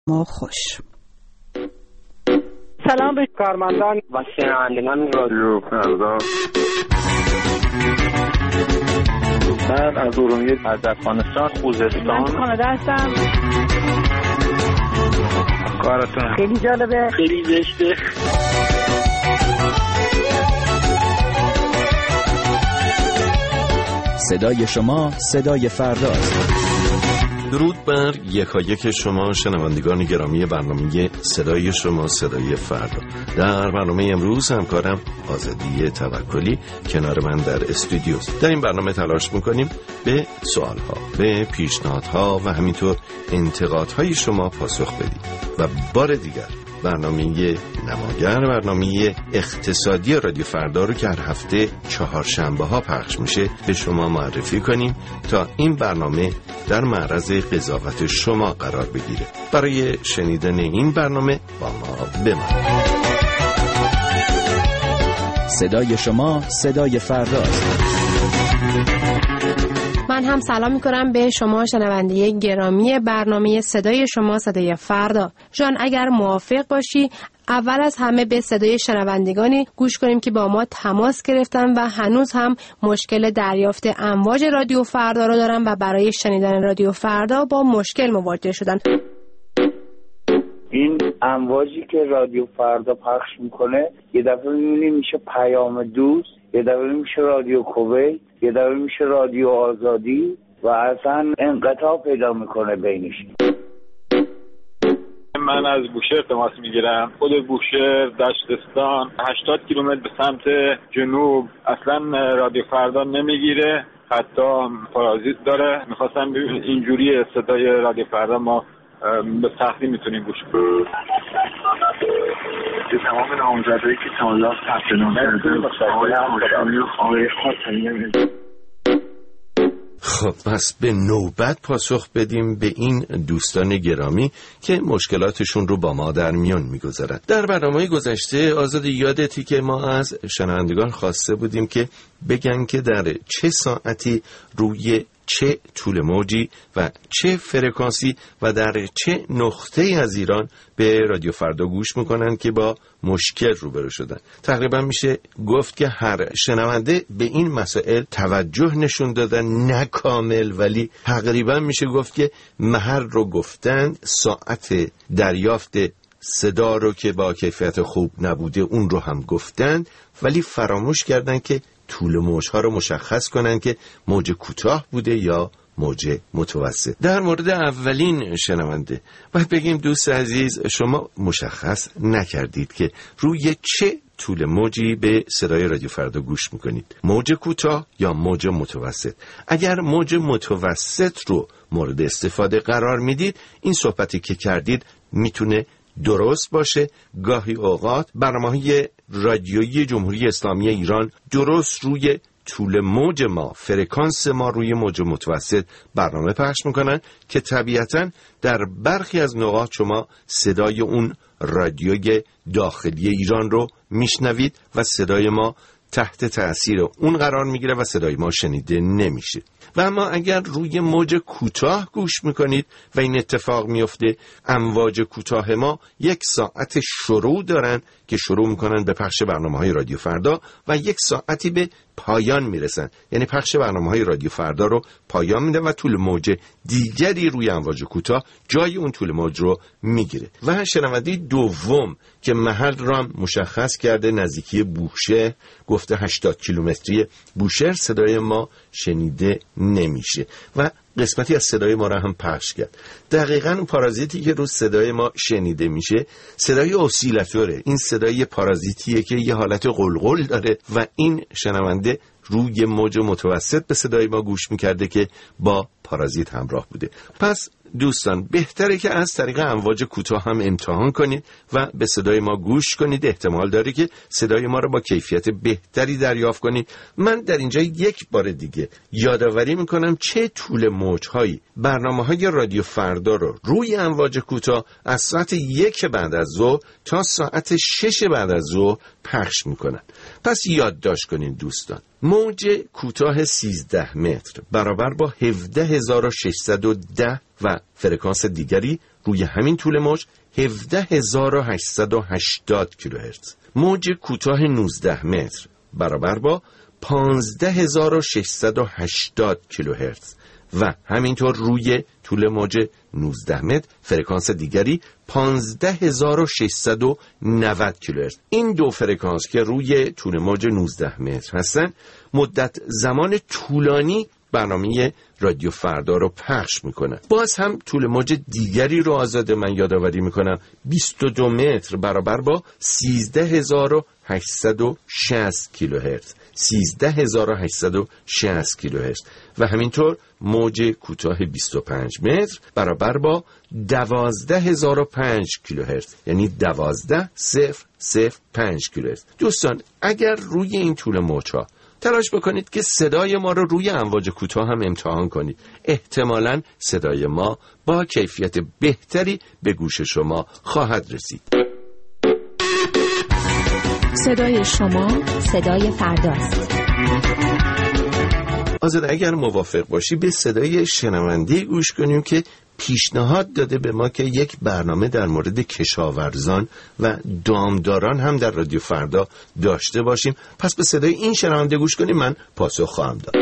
ما خوش. سلام به کارمندان و شنوندگان رادیو فردا. من از ارومیه، از افغانستان، خوزستان، من کانادا هستم. کارتون خیلی جالبه، خیلی زشته. صدای شما صدای فرداست. درود بر یکایک شما شنوندگان گرامی برنامه صدای شما صدای فردا. در برنامه امروز همکارم آزادی توکلی کنار من در استودیوست. در این برنامه تلاش میکنیم به سوالها، به پیشنهادها و همینطور انتقادهای شما پاسخ بدیم و بار دیگر برنامه نماگر، برنامه اقتصادی رادیو فردا رو که هر هفته چهارشنبه ها پخش میشه به شما معرفی کنیم تا این برنامه در معرض قضاوت شما قرار بگیره. برای شنیدن این برنامه با ما بمانید. صدای شما صدای فرداست. من هم سلام میکنم به شما شنونده گرامی برنامه صدای شما صدای فردا. جان اگر موافق باشی اول از همه به صدای شنوندگانی گوش کنیم که با ما تماس گرفتن و هنوز هم مشکل دریافت امواج رادیو فردا رو دارن و برای شنیدن رادیو فردا با مشکل مواجه شدن. این امواجی که رادیو فردا پخش میکنه یه دفعه میبینیم میشه پیام دوست، یه دفعه میشه رادیو کویت، یه دفعه میشه رادیو آزادی و اصلا انقطاع پیدا میکنه بینش. من از بوشهر تماس میگیرم. خود بوشهر، دشتستان 80 کیلومتر به سمت جنوب اصلا رادیو فردا نمیگیره، حتی پارازیت داره. میخواستم اینجوری صدای رادیو فردا ما به سختی میتونیم گوش کنیم. تمام نامزدایی که تا حالا ثبت نام کردن خب پس به نوبت پاسخ بدیم به این دوستان گرامی که مشکلاتشون رو با ما در میان میگذارن. در برنامه گذشته آزاد یادتی که ما از شنوندگان خواسته بودیم که بگن که در چه ساعتی روی چه طول موجی و چه فرکانسی و در چه نقطه از ایران به رادیو فردا گوش میکنن که با مشکل روبرو شدن. تقریبا میشه گفت که هر شنونده به این مسائل توجه نشون دادن، نه کامل ولی تقریبا میشه گفت که محل رو گفتن، ساعت دریافت صدا رو که با کیفیت خوب نبوده اون رو هم گفتن، ولی فراموش کردن که طول موجها رو مشخص کنن که موج کوتاه بوده یا موج متوسط. در مورد اولین شنونده باید بگیم دوست عزیز شما مشخص نکردید که روی چه طول موجی به صدای رادیو فردا گوش میکنید، موج کوتاه یا موج متوسط. اگر موج متوسط رو مورد استفاده قرار میدید این صحبتی که کردید میتونه درست باشه. گاهی اوقات برنامه‌های رادیویی جمهوری اسلامی ایران درست روی طول موج ما، فرکانس ما روی موج متوسط برنامه پخش میکنن که طبیعتاً در برخی از نقاط شما صدای اون رادیوی داخلی ایران رو میشنوید و صدای ما تحت تأثیر اون قرار میگیره و صدای ما شنیده نمیشه. و اما اگر روی موج کوتاه گوش میکنید و این اتفاق میفته، امواج کوتاه ما 1 ساعت شروع دارن که شروع میکنن به پخش برنامه‌های رادیو فردا و 1 ساعتی به پایان میرسن، یعنی پخش برنامه‌های رادیو فردا رو پایان میده و طول موج دیگری روی امواج کوتاه جای اون طول موج رو میگیره. و شنونده دوم که محل را مشخص کرده نزدیکی بوشهر، گفته 80 کیلومتری بوشهر صدای ما شنیده نمیشه و قسمتی از صدای ما را هم پخش کرد. دقیقاً اون پارازیتی که رو صدای ما شنیده میشه صدای اسیلاتوره. این صدای پارازیتیه که یه حالت قلقل داره و این شنونده روی موج متوسط به صدای ما گوش میکرده که با پارازیت همراه بوده. پس دوستان بهتره که از طریق امواج کوتاه هم امتحان کنید و به صدای ما گوش کنید. احتمال داره که صدای ما رو با کیفیت بهتری دریافت کنید. من در اینجا یک بار دیگه یادآوری میکنم چه طول موجهایی برنامه‌های رادیو فردا رو روی امواج کوتاه از ساعت 1 بعد از ظهر تا ساعت 6 بعد از ظهر پخش میکنن. پس یادداشت کنید دوستان، موج کوتاه 13 متر برابر با 17610 و فرکانس دیگری روی همین طول موج 17880 کیلوهرتز. موج کوتاه 19 متر برابر با 15680 کیلوهرتز و همینطور روی طول موج 19 متر فرکانس دیگری 15690 کیلوهرتز. این دو فرکانس که روی طول موج 19 متر هستن مدت زمان طولانی برنامه رادیو فردا رو پخش میکنن. باز هم طول موج دیگری رو آزاده من یادآوری میکنم، 22 متر برابر با 13860 کیلوهرتز. 13860 کیلوهرتز و همینطور موج کوتاه 25 متر برابر با 12005 کیلوهرتز، یعنی 12005 کیلوهرتز. دوستان اگر روی این طول موج‌ها تلاش بکنید که صدای ما رو روی امواج کوتاه هم امتحان کنید، احتمالاً صدای ما با کیفیت بهتری به گوش شما خواهد رسید. صدای شما صدای فرداست. آزاده اگر موافق باشی به صدای شنونده گوش کنیم که پیشنهاد داده به ما که یک برنامه در مورد کشاورزان و دامداران هم در رادیو فردا داشته باشیم. پس به صدای این شنونده گوش کنیم، من پاسخ خواهم داد.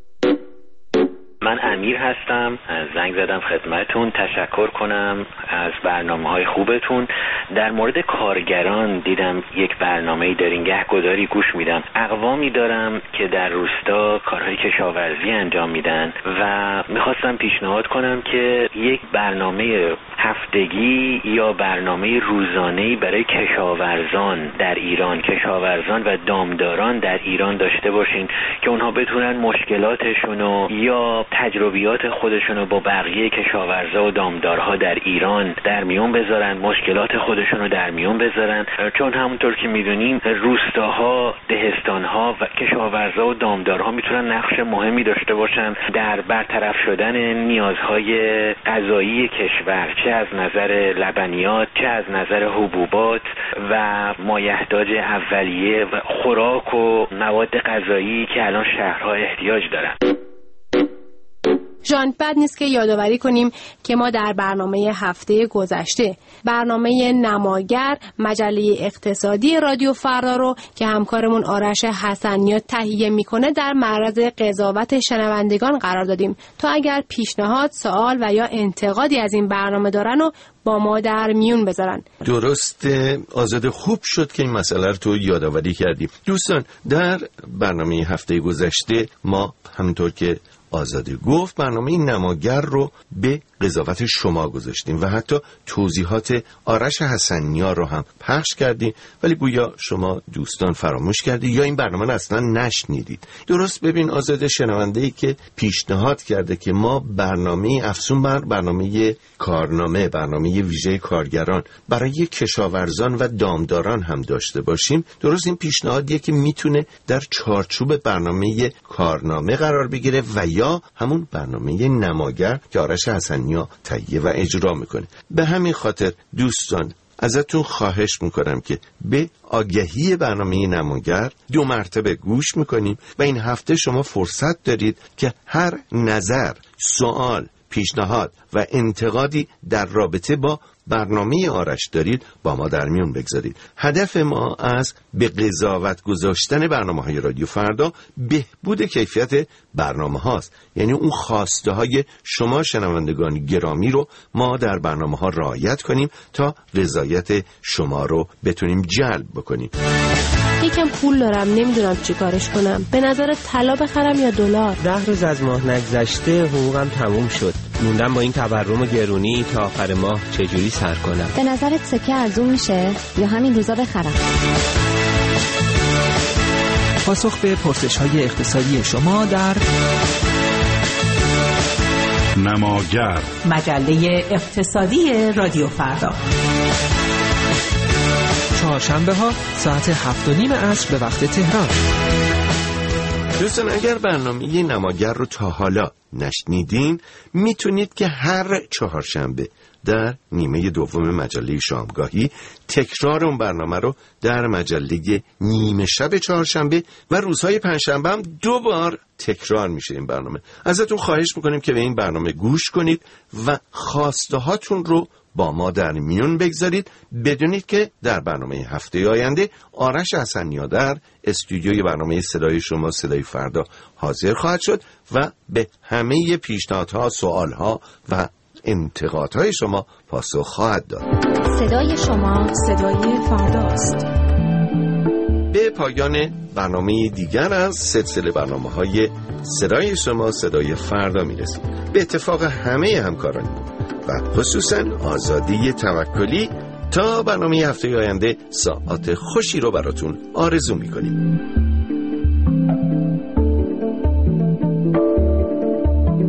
من امیر هستم، زنگ زدم خدمتون تشکر کنم از برنامه‌های خوبتون. در مورد کارگران دیدم یک برنامه‌ای دارین، گهگداری گوش میدم. اقوامی دارم که در روستا کارهای کشاورزی انجام میدن و میخواستم پیشنهاد کنم که یک برنامه هفتگی یا برنامه روزانه‌ای برای کشاورزان در ایران، کشاورزان و دامداران در ایران داشته باشین که اونها بتونن مشکلاتشونو یا تجربیات خودشونو با بقیه کشاورزا و دامدارها در ایران در میون بذارن، مشکلات خودشونو در میون بذارن، چون همونطور که میدونیم روستاها، دهستانها و کشاورزا و دامدارها میتونن نقش مهمی داشته باشن در برطرف شدن نیازهای غذایی کشور، چه از نظر لبنیات، چه از نظر حبوبات و مایحتاج اولیه و خوراک و مواد غذایی که الان شهرها احتیاج دارن. جان، بد نیست که یادآوری کنیم که ما در برنامه هفته گذشته برنامه نماگر مجله اقتصادی رادیو فردا رو که همکارمون آرش حسنیات تهیه میکنه در معرض قضاوت شنوندگان قرار دادیم تا اگر پیشنهاد، سوال و یا انتقادی از این برنامه دارن و با ما در میون بذارن. درست آزاده، خوب شد که این مسئله رو تو یادآوری کردیم. دوستان در برنامه هفته گذشته ما همونطور که آزاده گفت برنامه نماگر رو به قضاوت شما گذاشتیم و حتی توضیحات آرش حسنیار رو هم پخش کردیم، ولی گویا شما دوستان فراموش کردید یا این برنامه رو اصلا نشنیدید. درست ببین آزاده، شنونده‌ای که پیشنهاد کرده که ما برنامه افزون بر برنامه کارنامه، برنامه ویژه کارگران برای کشاورزان و دامداران هم داشته باشیم، درست این پیشنهادیه که میتونه در چارچوب برنامه کارنامه قرار بگیره و یا همون برنامه نماگر که آرش حسنیار تهیه و اجرا میکنه. به همین خاطر دوستان ازتون خواهش میکنم که به آگهی برنامه نماگر 2 مرتبه گوش میکنیم و این هفته شما فرصت دارید که هر نظر، سوال، پیشنهاد و انتقادی در رابطه با برنامه آرش دارید با ما در میون بگذارید. هدف ما از به قضاوت گذاشتن برنامه‌های رادیو فردا بهبود کیفیت برنامه هاست، یعنی اون خواسته های شما شنوندگان گرامی رو ما در برنامه ها رعایت کنیم تا رضایت شما رو بتونیم جلب بکنیم. یکم پول دارم، نمیدونم چی کارش کنم. به نظر طلا بخرم یا دلار؟ 10 روز از ماه نگذشته حقوقم تموم شد. موندم با این تورم و گرونی تا آخر ماه چجوری سر کنم. به نظرت سکه ارزون میشه یا همین روزا بخرم؟ پاسخ به پرسش‌های اقتصادی شما در نماگر، مجله اقتصادی رادیو فردا، چهارشنبه ها ساعت 7:30 عصر به وقت تهران. دوستان اگر برنامه نماگر رو تا حالا نشنیدین، میتونید که هر چهارشنبه در نیمه دوم مجله شامگاهی تکرار اون برنامه رو در مجله نیمه شب چهارشنبه و روزهای پنجشنبه هم 2 بار تکرار میشه این برنامه. ازتون خواهش میکنیم که به این برنامه گوش کنید و خواسته هاتون رو با ما در میون بگذارید. بدونید که در برنامه هفته آینده آرش حسنیا در استودیوی برنامه صدای شما صدای فردا حاضر خواهد شد و به همه پیشنهادها، سوالها و انتقادهای شما پاسخ خواهد داد. صدای شما صدای فرداست. به پایان برنامه دیگر از سلسله برنامه‌های صدای شما صدای فردا میرسیم. به اتفاق همه همکارانمون و خصوصا آزادی توکلی تا برنامه هفته آینده ساعات خوشی رو براتون آرزو میکنیم.